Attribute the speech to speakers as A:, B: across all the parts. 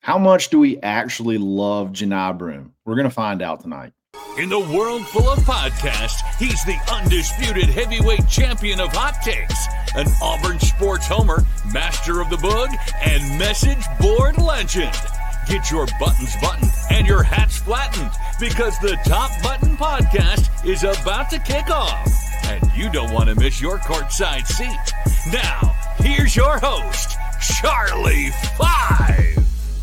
A: How much do we actually love Johni Broome? We're going to find out tonight.
B: In the world full of podcasts, he's the undisputed heavyweight champion of hot takes, an Auburn sports homer, master of the boog, and message board legend. Get your buttons buttoned and your hats flattened because the Top Button Podcast is about to kick off. And you don't want to miss your courtside seat. Now, here's your host, Charlie Five.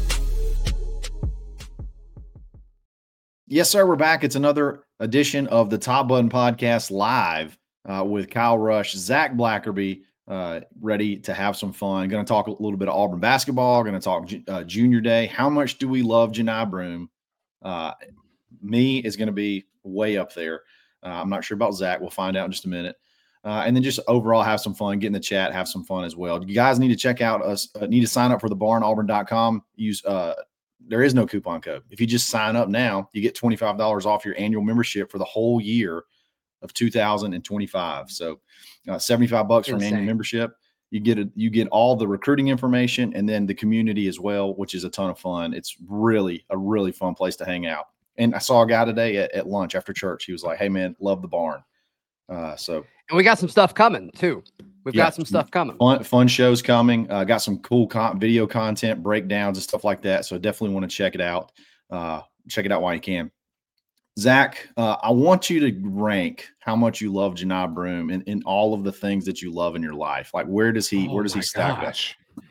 A: Yes, sir. We're back. It's another edition of the Top Button Podcast live with Kyle Rush, Zach Blackerby, ready to have some fun. Going to talk a little bit of Auburn basketball. Going to talk Junior Day. How much do we love Johni Broome? Me is going to be way up there. I'm not sure about Zach. We'll find out in just a minute. And then just overall have some fun, get in the chat, have some fun as well. You guys need to check out us, need to sign up for the barnauburn.com. Use there is no coupon code. If you just sign up now, you get $25 off your annual membership for the whole year of 2025. So $75 for an annual membership. You get all the recruiting information and then the community as well, which is a ton of fun. It's really a really fun place to hang out. And I saw a guy today at lunch after church. He was like, "Hey man, love the barn." And
C: we got some stuff coming too. We've got some stuff coming.
A: Fun shows coming. Got some cool video content, breakdowns and stuff like that. So definitely want to check it out. Check it out while you can. Zach, I want you to rank how much you love Johni Broome in all of the things that you love in your life. Like where does he stack up?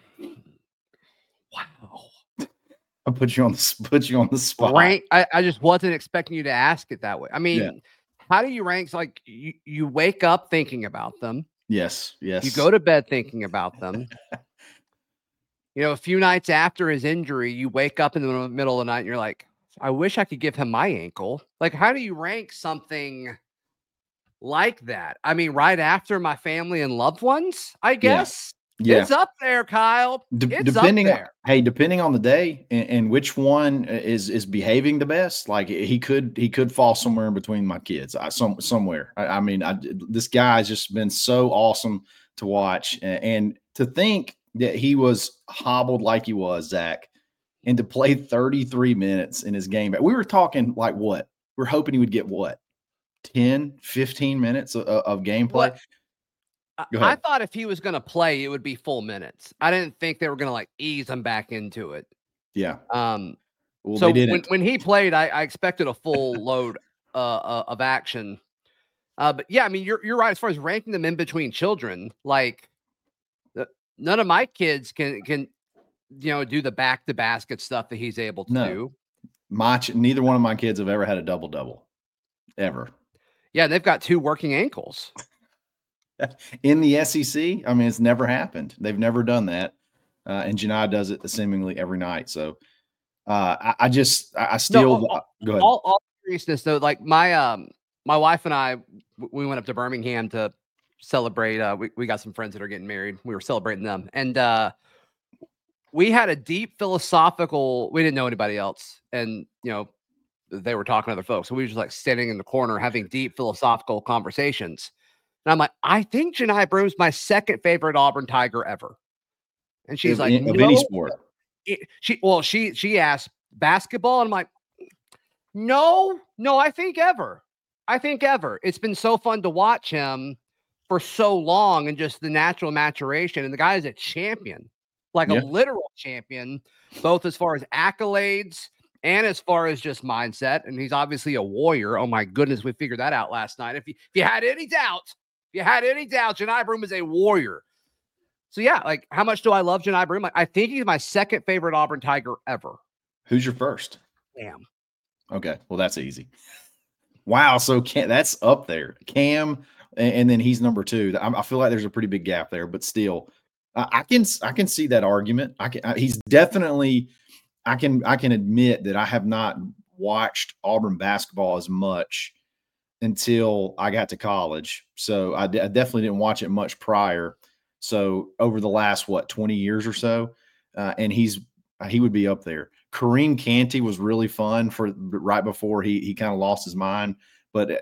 C: Wow.
A: I put you on the spot.
C: Rank. I just wasn't expecting you to ask it that way. I mean, How do you rank? Like you wake up thinking about them.
A: Yes.
C: You go to bed thinking about them. A few nights after his injury, you wake up in the middle of the night and you're like, I wish I could give him my ankle. Like, how do you rank something like that? I mean, right after my family and loved ones, I guess. Yeah. It's up there, Kyle.
A: Depending on the day and which one is behaving the best. Like he could fall somewhere in between my kids. Somewhere. I mean, this guy's just been so awesome to watch and to think that he was hobbled like he was, Zach, and to play 33 minutes in his game. We were talking like what? We're hoping he would get what? 10, 15 minutes of gameplay.
C: I thought if he was going to play, it would be full minutes. I didn't think they were going to like ease him back into it.
A: Yeah.
C: So when he played, I expected a full load of action. But yeah, I mean, you're right as far as ranking them in between children. Like none of my kids can do the back to basket stuff that he's able to do.
A: Neither one of my kids have ever had a double ever.
C: Yeah, they've got 2 working ankles.
A: In the SEC, I mean, it's never happened. They've never done that. And Johni does it seemingly every night. So I still go ahead.
C: All seriousness though, like my wife and I, we went up to Birmingham to celebrate. We got some friends that are getting married. We were celebrating them. And we had a deep philosophical, we didn't know anybody else. And, they were talking to other folks. So we were just like sitting in the corner having deep philosophical conversations. And I'm like, I think Johni Broome's my second favorite Auburn Tiger ever. And she's like,
A: of any sport.
C: She asked basketball. And I'm like, no, I think ever. It's been so fun to watch him for so long and just the natural maturation. And the guy is a champion, like a literal champion, both as far as accolades and as far as just mindset. And he's obviously a warrior. Oh my goodness. We figured that out last night. If you had any doubt, Johni Broome is a warrior. So yeah, like how much do I love Johni Broome? I think he's my second favorite Auburn Tiger ever.
A: Who's your first?
C: Cam.
A: Okay, well that's easy. Wow, so that's up there. Cam, and then he's number 2. I feel like there's a pretty big gap there, but still, I can see that argument. He's definitely. I can admit that I have not watched Auburn basketball as much until I got to college. So I definitely didn't watch it much prior. So over the last, 20 years or so, and he would be up there. Kareem Canty was really fun for right before he kind of lost his mind. But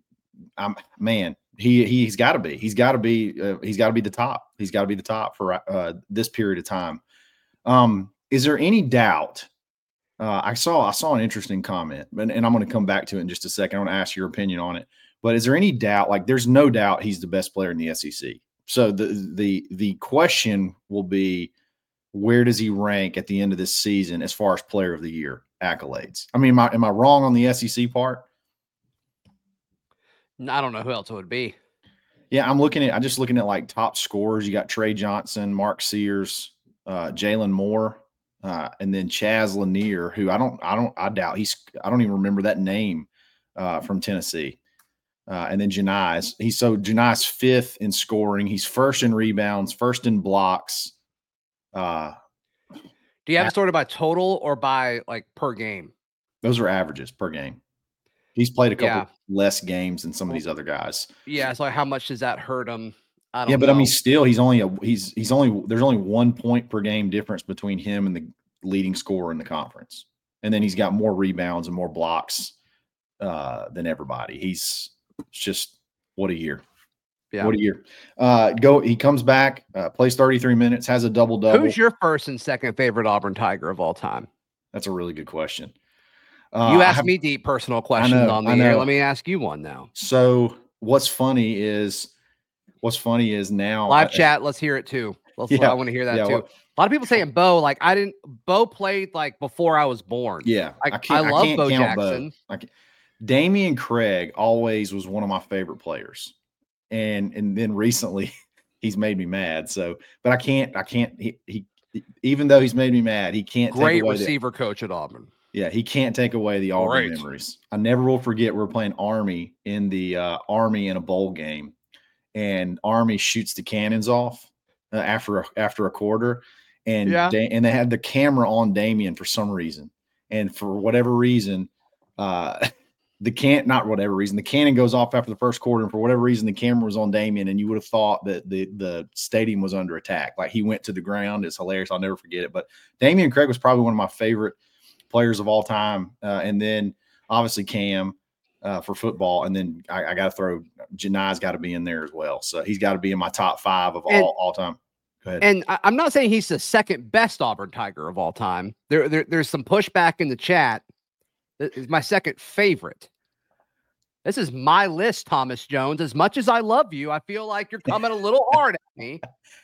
A: he's got to be the top. He's got to be the top for this period of time. Is there any doubt? I saw an interesting comment, and I'm going to come back to it in just a second. I want to ask your opinion on it. But is there any doubt? Like, there's no doubt he's the best player in the SEC. So the question will be, where does he rank at the end of this season as far as Player of the Year accolades? I mean, am I wrong on the SEC part?
C: I don't know who else it would be.
A: Yeah, I'm just looking at like top scorers. You got Trey Johnson, Mark Sears, Jalen Moore, and then Chaz Lanier, who I doubt I don't even remember that name from Tennessee. And then Janai's. Janai's 5th in scoring. He's 1st in rebounds, 1st in blocks.
C: Do you have it sorted by total or by like per game?
A: Those are averages per game. He's played a couple less games than some of these other guys.
C: Yeah, so how much does that hurt him? I don't know.
A: But I mean, still, there's only 1 point per game difference between him and the leading scorer in the conference, and then he's got more rebounds and more blocks than everybody. It's just what a year. Yeah. What a year. He comes back, plays 33 minutes, has a double-double.
C: Who's your first and second favorite Auburn Tiger of all time?
A: That's a really good question.
C: You asked me deep personal questions on the air. Let me ask you one now.
A: So what's funny is now
C: live chat. Let's hear it too. I want to hear that too. A lot of people saying Bo, like Bo played like before I was born.
A: Yeah.
C: I love Bo Jackson.
A: Damian Craig always was one of my favorite players. And then recently he's made me mad. So, but I can't, he even though he's made me mad, he can't
C: great take away receiver coach at Auburn.
A: Yeah. He can't take away the Auburn memories. I never will forget. We're playing Army in the Army in a bowl game, and Army shoots the cannons off after a quarter. And and they had the camera on Damian for some reason. And for whatever reason, the cannon goes off after the first quarter, and for whatever reason, the camera was on Damian, and you would have thought that the stadium was under attack. Like, he went to the ground. It's hilarious. I'll never forget it. But Damian Craig was probably one of my favorite players of all time. And then obviously Cam for football. And then I got to throw Janai's got to be in there as well. So he's got to be in my top 5 of all time. Go ahead.
C: And I'm not saying he's the second best Auburn Tiger of all time. There's some pushback in the chat. Is my second favorite. This is my list, Thomas Jones. As much as I love you, I feel like you're coming a little hard at me.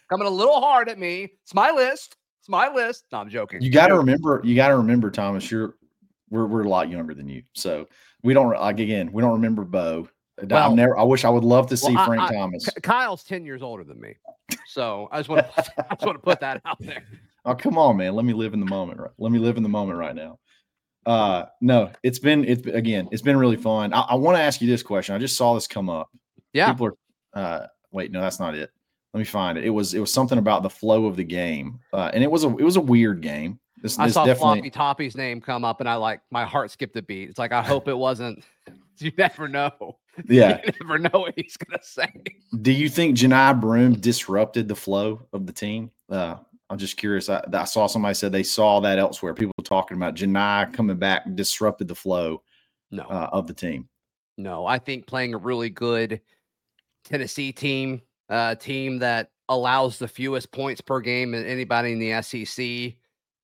C: It's my list. No, I'm joking.
A: You got to remember, Thomas, we're a lot younger than you. So we don't remember Bo. I wish I would love to see Frank Thomas.
C: Kyle's 10 years older than me. So I just want to put that out there.
A: Oh, come on, man. Let me live in the moment. Let me live in the moment right now. No, it's been really fun. I want to ask you this question. I just saw this come up.
C: Yeah.
A: People are, wait, no, that's not it. Let me find it. It was something about the flow of the game. And it was a weird game.
C: I saw Floppy Toppy's name come up, and my heart skipped a beat. It's like, I hope it wasn't. You never know.
A: Yeah.
C: You never know what he's going to say.
A: Do you think Johni Broome disrupted the flow of the team? I'm just curious. I saw somebody said they saw that elsewhere. People talking about Johni coming back disrupted the flow of the team.
C: No, I think playing a really good Tennessee team, team that allows the fewest points per game than anybody in the SEC.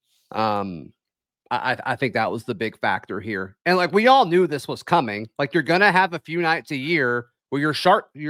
C: I think that was the big factor here. And like, we all knew this was coming. Like, you're going to have a few nights a year where your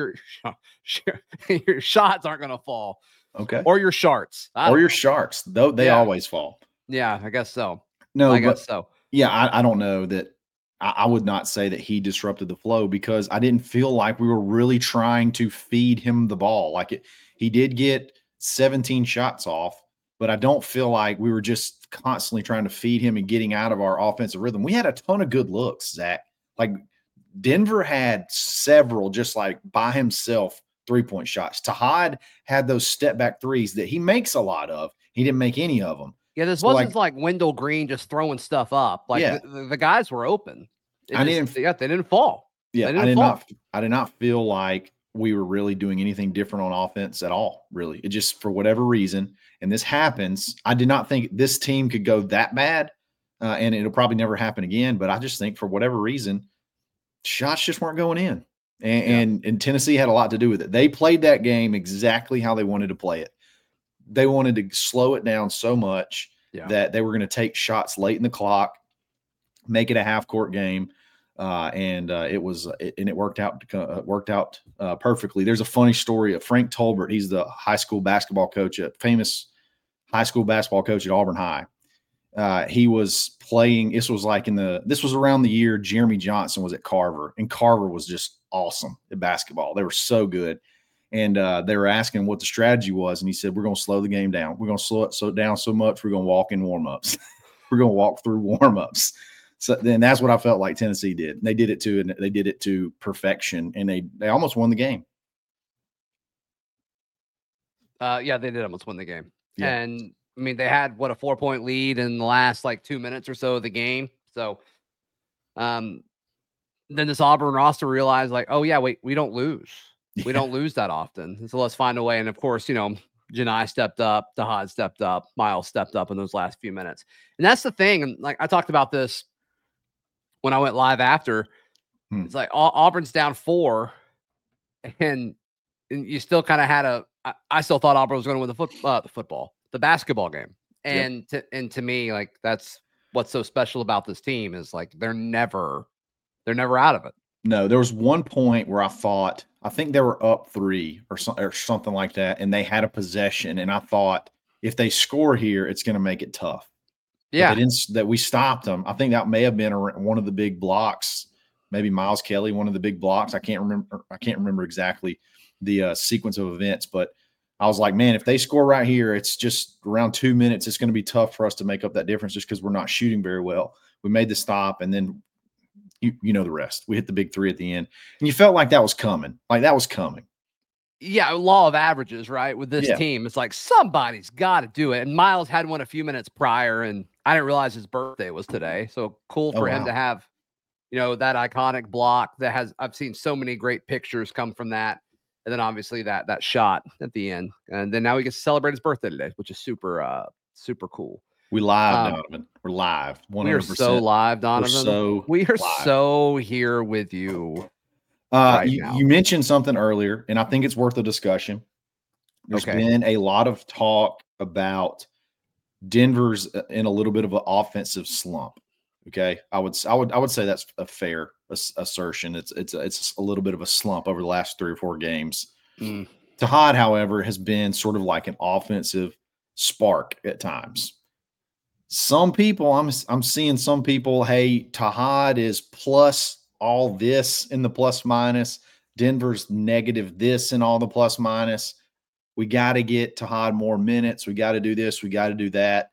C: shots aren't going to fall.
A: Okay.
C: Or your sharks.
A: Your sharks. Though they always fall.
C: Yeah, I guess so.
A: No,
C: I guess so.
A: Yeah, I don't know that. I would not say that he disrupted the flow, because I didn't feel like we were really trying to feed him the ball. Like, he did get 17 shots off, but I don't feel like we were just constantly trying to feed him and getting out of our offensive rhythm. We had a ton of good looks, Zach. Like, Denver had several just like by himself 3-point shots. Tahad had those step back threes that he makes a lot of. He didn't make any of them.
C: Yeah, this wasn't like Wendell Green just throwing stuff up. Like, the guys were open. They didn't fall.
A: Yeah, I did not feel like we were really doing anything different on offense at all, really. It just, for whatever reason, and this happens, I did not think this team could go that bad, and it'll probably never happen again. But I just think for whatever reason, shots just weren't going in. And Tennessee had a lot to do with it. They played that game exactly how they wanted to play it. They wanted to slow it down so much that they were going to take shots late in the clock, make it a half-court game, and it worked out perfectly. There's a funny story of Frank Tolbert. He's the high school basketball coach, a famous high school basketball coach at Auburn High. He was playing. This was around the year Jeremy Johnson was at Carver, and Carver was just awesome at basketball. They were so good. And they were asking what the strategy was. And he said, we're going to slow the game down. We're going to slow it down so much, we're going to walk in warm-ups. We're going to walk through warm-ups. So then that's what I felt like Tennessee did. And they did it to perfection, and they almost won the game.
C: Yeah, they did almost win the game.
A: Yeah.
C: And I mean, they had a 4-point lead in the last 2 minutes or so of the game. So then this Auburn roster realized oh yeah, wait, we don't lose. We don't lose that often. So let's find a way. And of course, Janai stepped up, Tahad stepped up, Miles stepped up in those last few minutes. And that's the thing. And I talked about this when I went live after. It's Auburn's down 4, and you still kind of had I still thought Auburn was going to win the basketball game. And to me, that's what's so special about this team is they're never out of it.
A: No, there was one point where I think they were up 3 or something like that, and they had a possession, and I thought if they score here, it's going to make it tough.
C: Yeah,
A: that we stopped them. I think that may have been one of the big blocks, maybe Miles Kelly, one of the big blocks. I can't remember exactly the sequence of events, but I was like, man, if they score right here, it's just around 2 minutes. It's going to be tough for us to make up that difference just because we're not shooting very well. We made the stop, and then you know the rest. We hit the big 3 at the end, and you felt like that was coming. Yeah,
C: law of averages, right? With this team, it's somebody's got to do it. And Miles had one a few minutes prior, and I didn't realize his birthday was today. So cool for him to have, that iconic block I've seen so many great pictures come from that. And then obviously that shot at the end. And then now he gets to celebrate his birthday today, which is super, super cool.
A: We live, Donovan. We're live. 100%.
C: We are so live, Donovan. We are so here with you.
A: You mentioned something earlier, and I think it's worth a discussion. There's been a lot of talk about Denver's in a little bit of an offensive slump. Okay, I would say that's a fair assertion. It's a little bit of a slump over the last 3 or 4 games. Tahad, however, has been sort of like an offensive spark at times. Some people, I'm seeing some people, hey, Tahad is plus all this in the plus minus. Denver's negative this in all the plus minus. We got to get Tahad more minutes. We got to do this. We got to do that.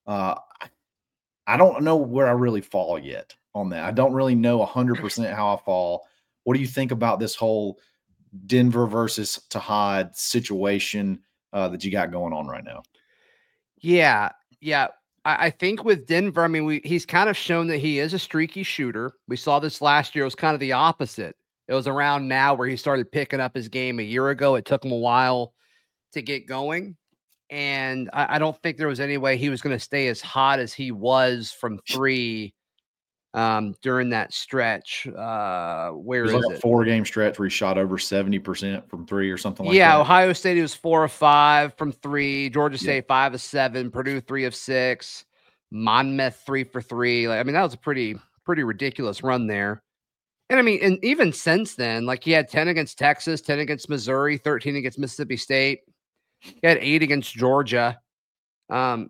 A: I don't know where I really fall yet on that. I don't really know 100% how I fall. What do you think about this whole Denver versus Tahad situation that you got going on right now?
C: Yeah. I think with Denver, I mean, he's kind of shown that he is a streaky shooter. We saw this last year. It was kind of the opposite. It was around now where he started picking up his game a year ago. It took him a while to get going. And I don't think there was any way he was going to stay as hot as he was from 3 during that stretch. Where is it?
A: A 4-game stretch where he shot over 70% from 3 or something like that.
C: Yeah, Ohio State, he was 4 of 5 from 3. Georgia State, 5 of 7. Purdue, 3 of 6. Monmouth, 3 for 3. That was a pretty ridiculous run there. And I mean, and even since then, he had 10 against Texas, 10 against Missouri, 13 against Mississippi State. He had 8 against Georgia. I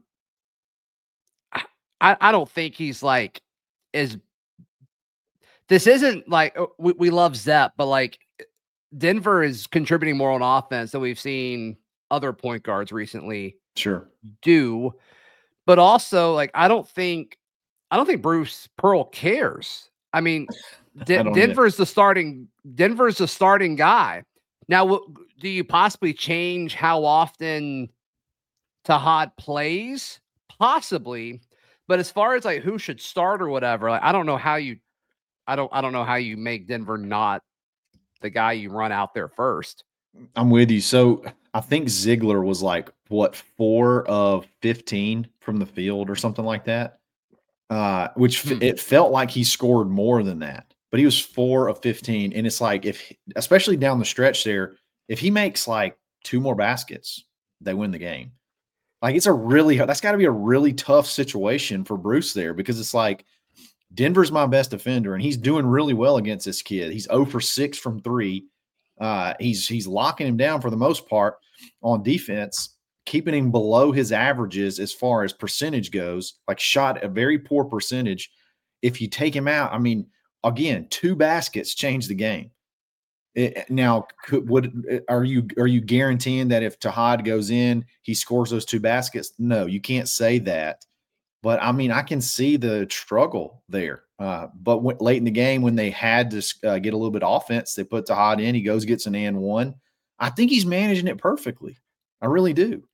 C: don't think he's this isn't we love Zepp, but Denver is contributing more on offense than we've seen other point guards recently do. But also, I don't think Bruce Pearl cares. I mean, Denver's the starting guy. Now, do you possibly change how often Tahad plays? Possibly, but as far as who should start or whatever, I don't know how you make Denver not the guy you run out there first.
A: I'm with you. So I think Ziegler was 4 of 15 from the field or something like that, which it felt like he scored more than that. But he was 4 of 15, and it's especially down the stretch there, if he makes 2 more baskets, they win the game. Like that's got to be a really tough situation for Bruce there, because it's like Denver's my best defender and he's doing really well against this kid. He's 0 for 6 from 3. He's locking him down for the most part on defense, keeping him below his averages as far as percentage goes, like shot a very poor percentage. If you take him out, I mean, again, 2 baskets change the game. Now, are you guaranteeing that if Tahad goes in, he scores those 2 baskets? No, you can't say that. But I mean, I can see the struggle there. But late in the game, when they had to get a little bit of offense, they put Tahad in. He goes, gets an and one. I think he's managing it perfectly. I really do.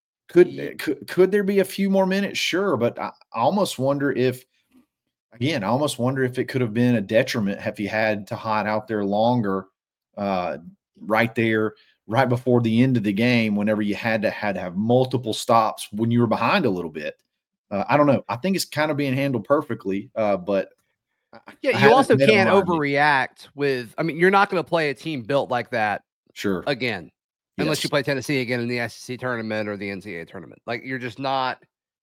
A: Could there be a few more minutes? Sure, but I almost wonder if it could have been a detriment if he had Tahad out there longer. Right before the end of the game, whenever you had to have multiple stops when you were behind a little bit. I don't know. I think it's kind of being handled perfectly, but
C: yeah, you also can't overreact with. I mean, you're not going to play a team built like that,
A: sure,
C: again, unless you play Tennessee again in the SEC tournament or the NCAA tournament. Like, you're just not.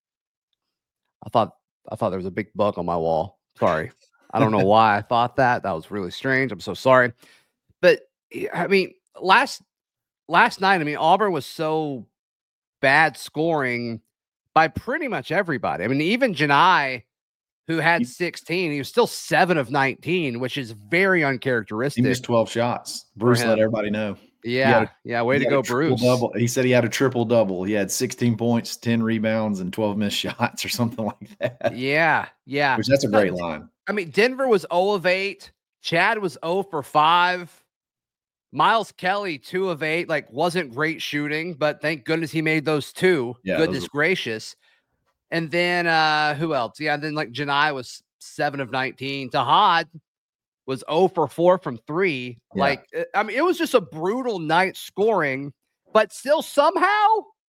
C: I thought there was a big bug on my wall. Sorry, I don't know why I thought that. That was really strange. I'm so sorry. But I mean, last night, I mean, Auburn was so bad scoring by pretty much everybody. I mean, even Janai, who had 16, he was still 7 of 19, which is very uncharacteristic.
A: He missed 12 shots. Bruce let everybody know.
C: Yeah, way to go, Bruce.
A: Double. He said he had a triple double. He had 16 points, 10 rebounds, and 12 missed shots or something like that.
C: Yeah.
A: Which that's a great line.
C: I mean, Denver was 0 of 8. Chad was 0 for 5. Miles Kelly, 2 of 8, like, wasn't great shooting, but thank goodness he made those 2. Yeah, goodness gracious. And then who else? Yeah, and then like Janai was 7 of 19. Tahad was 0 for 4 from 3. Yeah. Like, I mean, it was just a brutal night scoring, but still somehow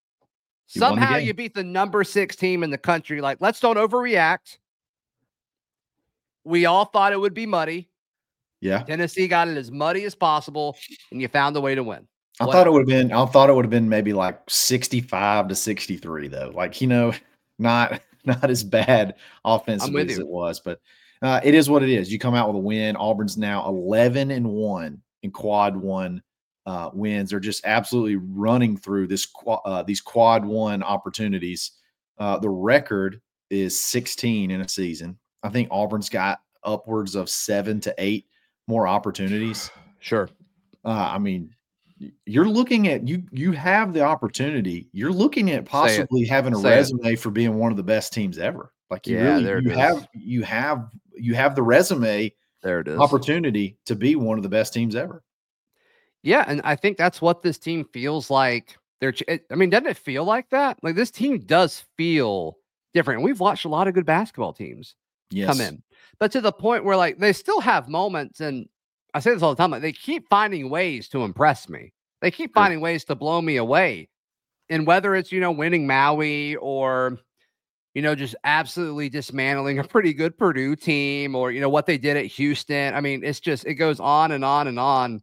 C: you beat the number 6 team in the country. Like, let's don't overreact. We all thought it would be muddy.
A: Yeah.
C: Tennessee got it as muddy as possible, and you found a way to win.
A: I thought it would have been maybe like 65 to 63 though. Like, not as bad offensively as it was, but it is what it is. You come out with a win. Auburn's now 11-1 in quad 1 wins. They're just absolutely running through these quad 1 opportunities. The record is 16 in a season. I think Auburn's got upwards of 7 to 8 more opportunities.
C: Sure.
A: I mean, you're looking at you have the opportunity. You're looking at possibly having a resume for being one of the best teams ever. Like, you have the resume.
C: There it is.
A: Opportunity to be one of the best teams ever.
C: Yeah, and I think that's what this team feels like. I mean, doesn't it feel like that? Like, this team does feel different. And we've watched a lot of good basketball teams come in. But to the point where, like, they still have moments, and I say this all the time, like, they keep finding ways to impress me. They keep finding ways to blow me away. And whether it's, winning Maui or, just absolutely dismantling a pretty good Purdue team, or, what they did at Houston. I mean, it goes on and on and on.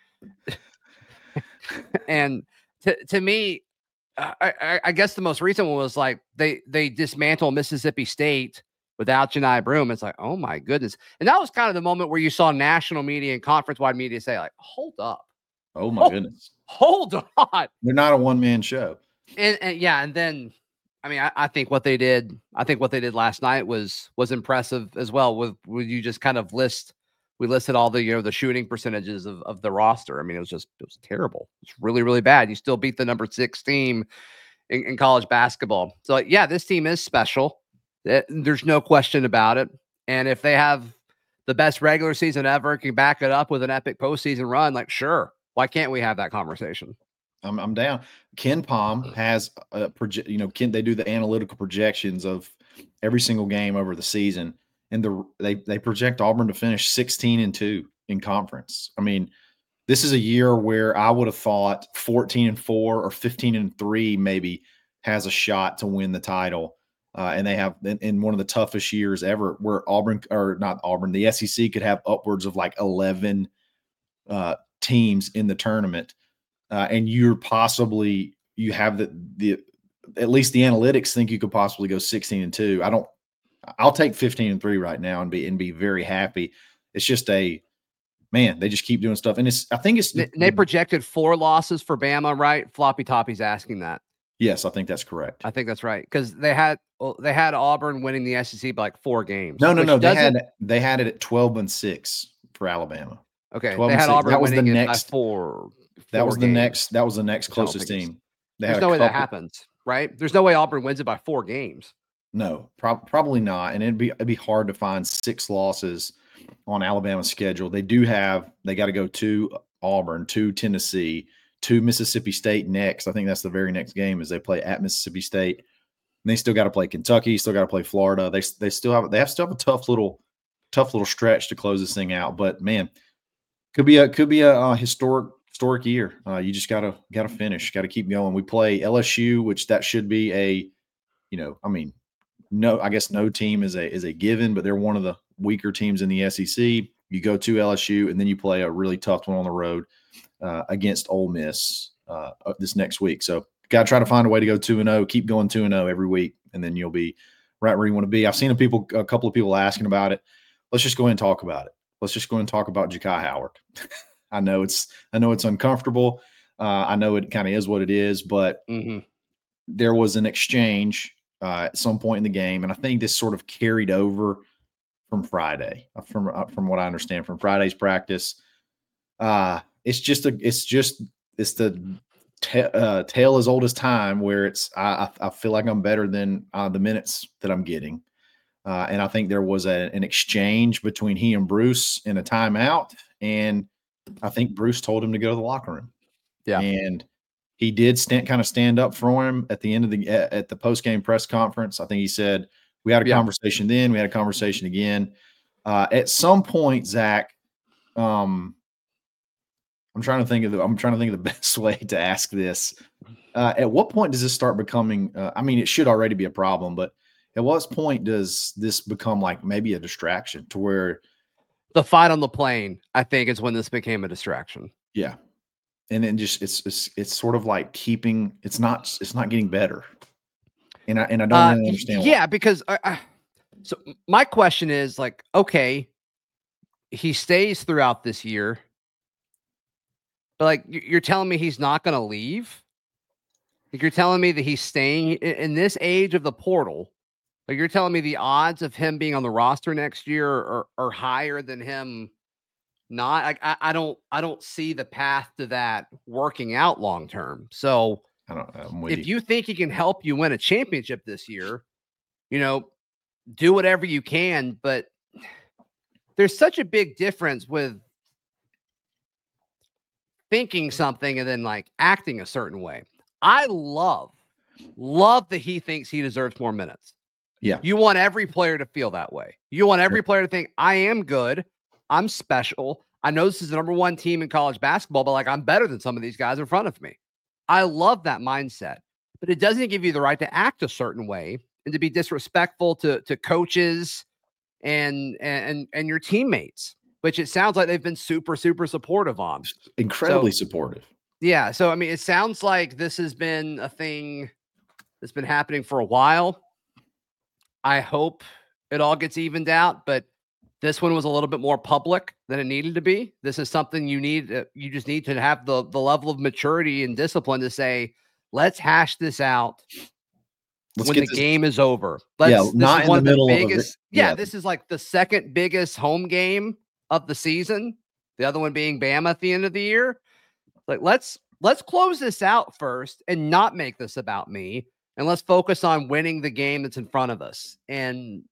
C: And to me, I guess the most recent one was like they dismantle Mississippi State without Janai Broome. It's like, oh my goodness. And that was kind of the moment where you saw national media and conference-wide media say, like, hold up.
A: Oh my goodness.
C: Hold on.
A: They're not a one-man show.
C: And then, I mean, I think what they did last night was impressive as well. With you just kind of we listed all the, the shooting percentages of the roster. I mean, it was terrible. It's really, really bad. You still beat the number 6 team in college basketball. So, yeah, this team is special. There's no question about it. And if they have the best regular season ever, can back it up with an epic postseason run, like, sure, why can't we have that conversation?
A: I'm down. Ken Palm has they do the analytical projections of every single game over the season, and they project Auburn to finish 16-2 in conference. I mean, this is a year where I would have thought 14-4 or 15-3 maybe has a shot to win the title. And they have in one of the toughest years ever, where the SEC could have upwards of like 11 teams in the tournament. And you have the at least the analytics think you could possibly go 16-2. I'll take 15-3 right now and be very happy. It's just they just keep doing stuff. And I think
C: they projected 4 losses for Bama, right? Floppy Toppy's asking that.
A: Yes, I think that's correct.
C: I think that's right. Because they had Auburn winning the SEC by like 4 games.
A: No. They had it at 12-6 for Alabama.
C: Okay. They had Auburn winning it by 4.
A: That was the next closest team.
C: There's no way that happens, right? There's no way Auburn wins it by 4 games.
A: No, probably not. And it'd be hard to find 6 losses on Alabama's schedule. They got to go to Auburn, to Tennessee, to Mississippi State next. I think that's the very next game, is they play at Mississippi State. And they still got to play Kentucky, still got to play Florida. They still have a tough little stretch to close this thing out. But man, could be a historic year. You just gotta finish, got to keep going. We play LSU, which that should be I guess no team is a given, but they're one of the weaker teams in the SEC. You go to LSU, and then you play a really tough one on the road against Ole Miss this next week. So got to try to find a way to go 2-0, keep going 2-0 every week, and then you'll be right where you want to be. I've seen a couple of people asking about it. Let's just go ahead and talk about it. Let's just go ahead and talk about Ja'Kai Howard. I know it's uncomfortable. I know it kind of is what it is, but there was an exchange at some point in the game, and I think this sort of carried over from Friday, from what I understand from Friday's practice. It's the tale as old as time, where I feel like I'm better than the minutes that I'm getting. And I think there was an exchange between he and Bruce in a timeout, and I think Bruce told him to go to the locker room.
C: Yeah.
A: And he did stand up for him at the end of at the post-game press conference. I think he said, we had a conversation then, we had a conversation again. At some point, Zach, I'm trying to think of the best way to ask this. At what point does this start becoming, it should already be a problem, but at what point does this become like maybe a distraction, to where
C: the fight on the plane, I think, is when this became a distraction.
A: Yeah. And then just it's sort of like it's not getting better. And I don't really understand
C: why. Because so my question is, like, okay, he stays throughout this year, but like you're telling me he's not going to leave? Like, you're telling me that he's staying in this age of the portal? Like, you're telling me the odds of him being on the roster next year are higher than him not? Like, I don't see the path to that working out long term. So if you think he can help you win a championship this year, do whatever you can. But there's such a big difference with thinking something and then like acting a certain way. I love that he thinks he deserves more minutes.
A: Yeah.
C: You want every player to feel that way. You want every player to think, I am good. I'm special. I know this is the number 1 team in college basketball, but like, I'm better than some of these guys in front of me. I love that mindset, but it doesn't give you the right to act a certain way and to be disrespectful to coaches and your teammates, which it sounds like they've been super, super supportive on.
A: Incredibly supportive.
C: Yeah. So, it sounds like this has been a thing that's been happening for a while. I hope it all gets evened out, but this one was a little bit more public than it needed to be. This is something you just need to have the level of maturity and discipline to say, let's hash this out when the game is over.
A: Not in the middle of it.
C: Yeah, this is like the second biggest home game of the season. The other one being Bama at the end of the year. Like, let's close this out first and not make this about me. And let's focus on winning the game that's in front of us. And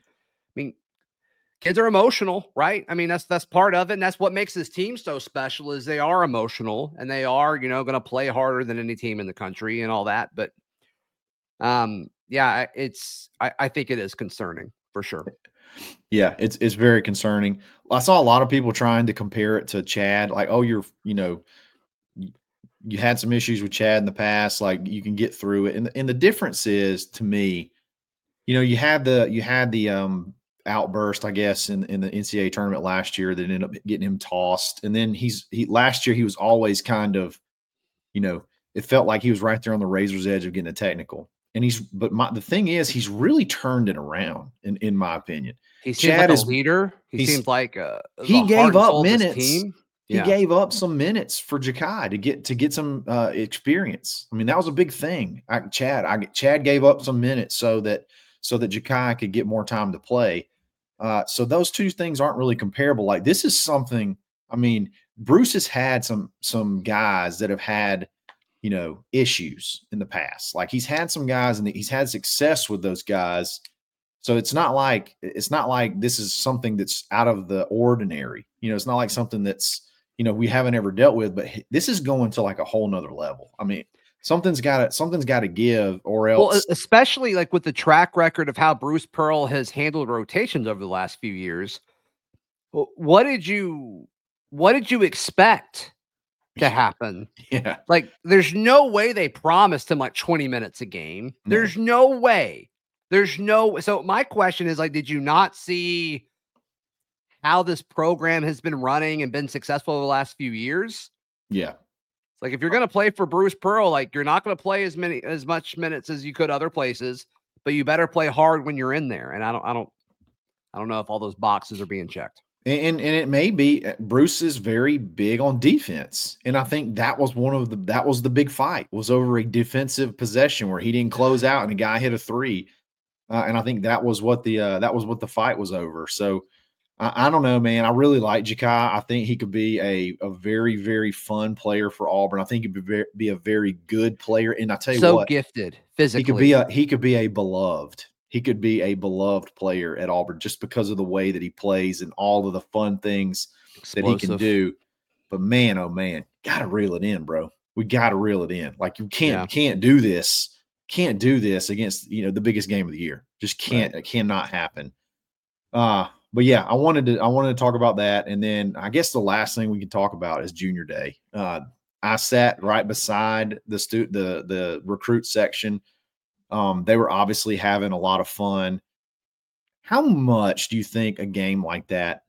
C: kids are emotional, right? That's part of it. And that's what makes this team so special, is they are emotional and they are, going to play harder than any team in the country and all that. But I think it is concerning for sure.
A: Yeah, it's very concerning. I saw a lot of people trying to compare it to Chad, like, oh, you had some issues with Chad in the past, like you can get through it. And the difference is, to me, you had the outburst, I guess, in the NCAA tournament last year that ended up getting him tossed. And then last year he was always kind of, it felt like he was right there on the razor's edge of getting a technical. And the thing is, he's really turned it around in my opinion.
C: He seems like a leader. He seems like
A: he gave up minutes.
C: Team.
A: He gave up some minutes for Ja'Kai to get some experience. I mean, that was a big thing. Chad gave up some minutes so that Ja'Kai could get more time to play. So those two things aren't really comparable. Like, this is something. I mean, Bruce has had some guys that have had, issues in the past. Like, he's had some guys and he's had success with those guys. So it's not like this is something that's out of the ordinary. It's not like something that's, we haven't ever dealt with, but this is going to like a whole nother level. I mean, something's got to give, or else.
C: Well, especially like with the track record of how Bruce Pearl has handled rotations over the last few years. What did you expect to happen?
A: Yeah.
C: Like, there's no way they promised him like 20 minutes a game. No. There's no way. So my question is, like, did you not see how this program has been running and been successful over the last few years?
A: Yeah.
C: Like, if you're going to play for Bruce Pearl, like, you're not going to play as much minutes as you could other places, but you better play hard when you're in there. And I don't know if all those boxes are being checked.
A: And it may be Bruce is very big on defense. And I think that was the big fight, was over a defensive possession where he didn't close out and a guy hit a three. And I think that was what the fight was over. So I don't know, man. I really like Ja'Kai. I think he could be a very, very fun player for Auburn. I think he could be a very good player. And I tell you what,
C: gifted physically.
A: He could be a beloved. He could be a beloved player at Auburn just because of the way that he plays and all of the fun things that he can do. But man, oh man, gotta reel it in, bro. We gotta reel it in. Like, you can't do this. Can't do this against the biggest game of the year. Just can't. Right. It cannot happen. But yeah, I wanted to talk about that, and then I guess the last thing we can talk about is junior day. I sat right beside the recruit section. They were obviously having a lot of fun. How much do you think a game like that,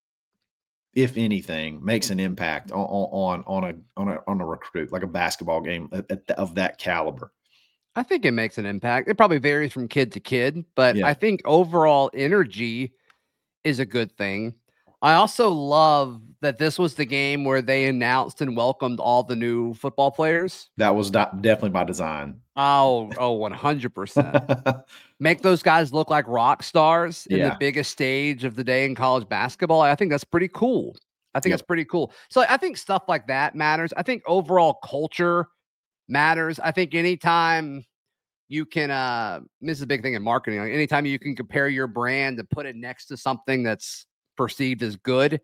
A: if anything, makes an impact on a recruit, like a basketball game of that caliber?
C: I think it makes an impact. It probably varies from kid to kid, but I think overall energy is a good thing. I also love that this was the game where they announced and welcomed all the new football players.
A: That was definitely by design.
C: Oh, 100%. Make those guys look like rock stars in the biggest stage of the day in college basketball. I think that's pretty cool. That's pretty cool. So I think stuff like that matters. I think overall culture matters. I think anytime you can, this is a big thing in marketing. Like, anytime you can compare your brand and put it next to something that's perceived as good,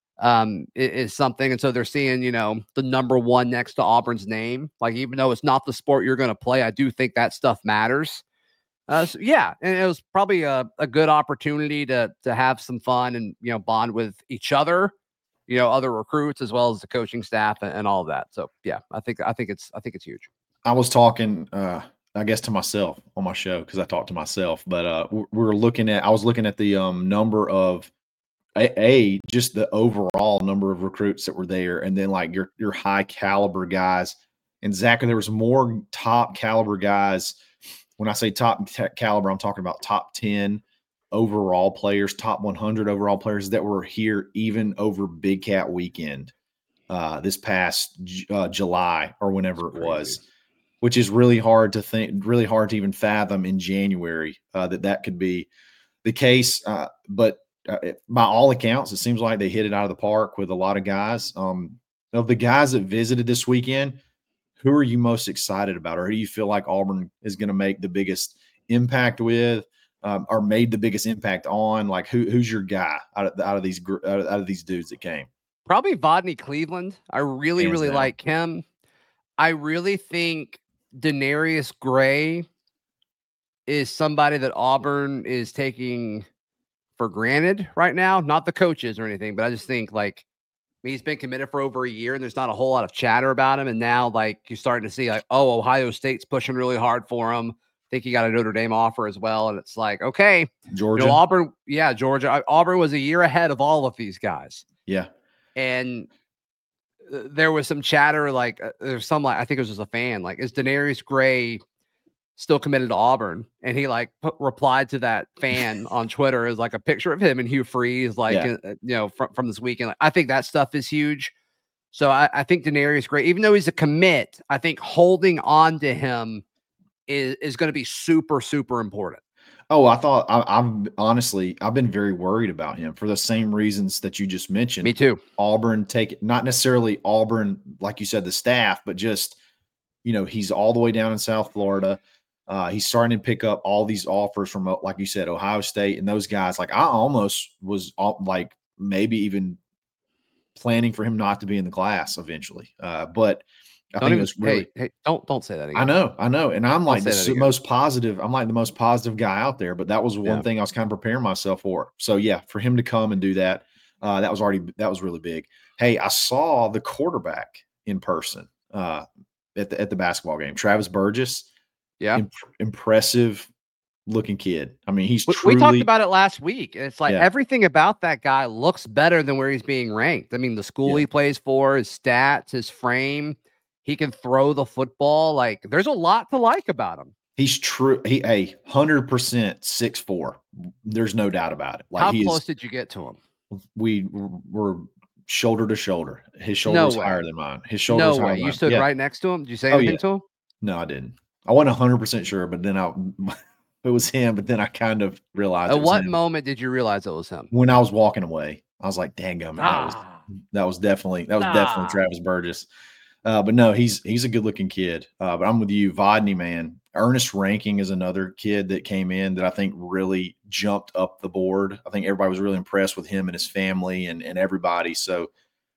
C: is something. And so they're seeing, the number one next to Auburn's name. Like, even though it's not the sport you're going to play, I do think that stuff matters. So yeah, and it was probably a good opportunity to have some fun and, bond with each other, other recruits, as well as the coaching staff and all of that. So yeah, I think it's huge.
A: I was talking, I guess, to myself on my show, because I talk to myself, but I was looking at the number of just the overall number of recruits that were there, and then like your high caliber guys. And Zach, there was more top caliber guys. When I say top caliber, I'm talking about top 10 overall players, top 100 overall players that were here even over Big Cat weekend this past July or whenever it was. Which is really hard to even fathom in January that could be the case. But by all accounts, it seems like they hit it out of the park with a lot of guys. Of the guys that visited this weekend, who are you most excited about, or who do you feel like Auburn is going to make the biggest impact with, or made the biggest impact on? Like, who's your guy out of these dudes that came?
C: Probably Vodney Cleveland. I really like him. I really think Denarius Gray is somebody that Auburn is taking for granted right now. Not the coaches or anything, but I just think, like, he's been committed for over a year and there's not a whole lot of chatter about him. And now, like, you're starting to see, like, oh, Ohio State's pushing really hard for him. I think he got a Notre Dame offer as well. And it's like, okay,
A: Georgia,
C: Auburn. Yeah, Georgia. Auburn was a year ahead of all of these guys.
A: Yeah.
C: And there was some chatter, like there's some, like, I think it was just a fan, like, is Denarius Gray still committed to Auburn? And he like replied to that fan on Twitter as like a picture of him and Hugh Freeze, like, from this weekend. Like, I think that stuff is huge. So I think Denarius Gray, even though he's a commit, I think holding on to him is going to be super, super important.
A: Oh, I've been very worried about him for the same reasons that you just mentioned.
C: Me too.
A: Auburn not necessarily Auburn, like you said, the staff, but just, he's all the way down in South Florida. He's starting to pick up all these offers from, like you said, Ohio State and those guys. Like, I almost was like maybe even planning for him not to be in the class eventually. But I think it was really.
C: Hey, don't say that again.
A: I know. And I'm like the most positive. I'm like the most positive guy out there. But that was one thing I was kind of preparing myself for. So yeah, for him to come and do that, that was really big. Hey, I saw the quarterback in person at the basketball game, Travis Burgess.
C: Yeah.
A: Impressive looking kid. I mean,
C: we talked about it last week. It's like everything about that guy looks better than where he's being ranked. I mean, the school he plays for, his stats, his frame, he can throw the football. Like, there's a lot to like about him.
A: He's true. He 100% 6'4". There's no doubt about it. Like,
C: how close did you get to him?
A: We were shoulder to shoulder. His shoulder was higher than mine. His shoulder was higher than mine.
C: You stood right next to him. Did you say anything to him?
A: No, I didn't. I wasn't 100% sure, but then it was him. But then I kind of realized.
C: At what moment did you realize it was him?
A: When I was walking away, I was like, "Dangum!" That was definitely Travis Burgess. But no, he's a good looking kid. But I'm with you, Vodney, man. Ernest Ranking is another kid that came in that I think really jumped up the board. I think everybody was really impressed with him and his family and everybody. So.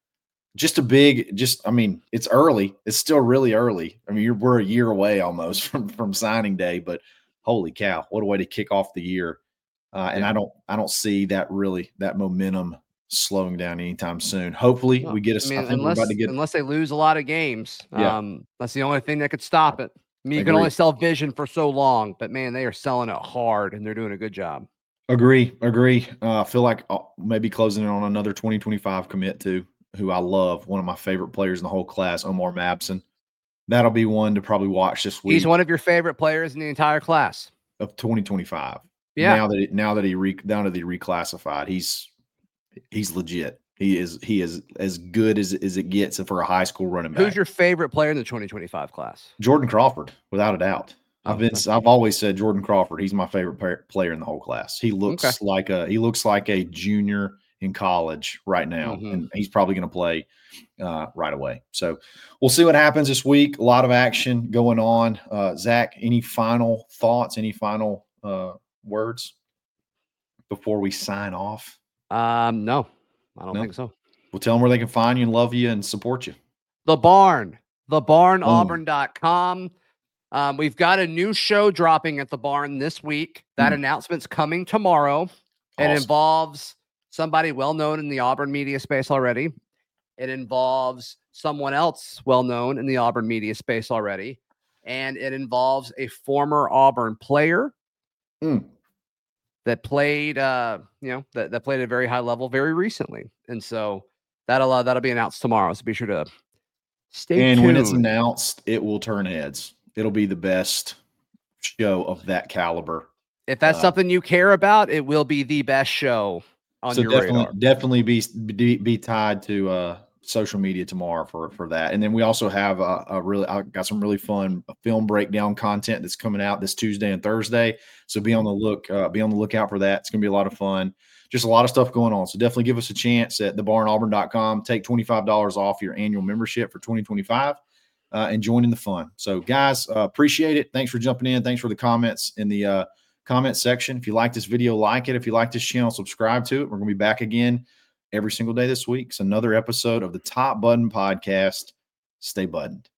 A: I mean, it's early. It's still really early. I mean, we're a year away almost from signing day, but holy cow, what a way to kick off the year. And I don't see that momentum slowing down anytime soon. Hopefully we get us. I think we're about to get,
C: unless they lose a lot of games. That's the only thing that could stop it. I mean, you can only sell vision for so long, but man, they are selling it hard and they're doing a good job.
A: Agree. I feel like maybe closing in on another 2025 commit too. Who I love, one of my favorite players in the whole class, Omar Mabson. That'll be one to probably watch this week.
C: He's one of your favorite players in the entire class
A: of 2025.
C: Yeah.
A: Now that he reclassified, he's legit. He is as good as it gets for a high school running back.
C: Who's your favorite player in the 2025 class?
A: Jordan Crawford, without a doubt. I've always said Jordan Crawford. He's my favorite player in the whole class. He looks like a junior in college right now, and he's probably going to play right away. So we'll see what happens this week. A lot of action going on. Zach, any final thoughts? Any final words before we sign off?
C: No, I don't think so.
A: Well, tell them where they can find you and love you and support you.
C: The Barn, thebarnauburn.com. We've got a new show dropping at the Barn this week. That announcement's coming tomorrow. Awesome. It involves somebody well-known in the Auburn media space already. It involves someone else well-known in the Auburn media space already. And it involves a former Auburn player that played, that played at a very high level very recently. And so that'll be announced tomorrow. So be sure to stay tuned.
A: And when it's announced, it will turn heads. It'll be the best show of that caliber.
C: If that's something you care about, it will be the best show on your radar.
A: Definitely be tied to social media tomorrow for that. And then we also have I got some really fun film breakdown content that's coming out this Tuesday and Thursday. So be on the lookout for that. It's going to be a lot of fun. Just a lot of stuff going on. So definitely give us a chance at thebarnauburn.com. Take $25 off your annual membership for 2025 and join in the fun. So guys, appreciate it. Thanks for jumping in. Thanks for the comments in the comment section. If you like this video, like it. If you like this channel, subscribe to it. We're going to be back again every single day this week. It's another episode of the Top Button Podcast. Stay buttoned.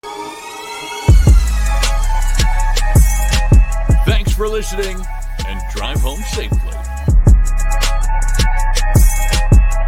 B: Thanks for listening and drive home safely.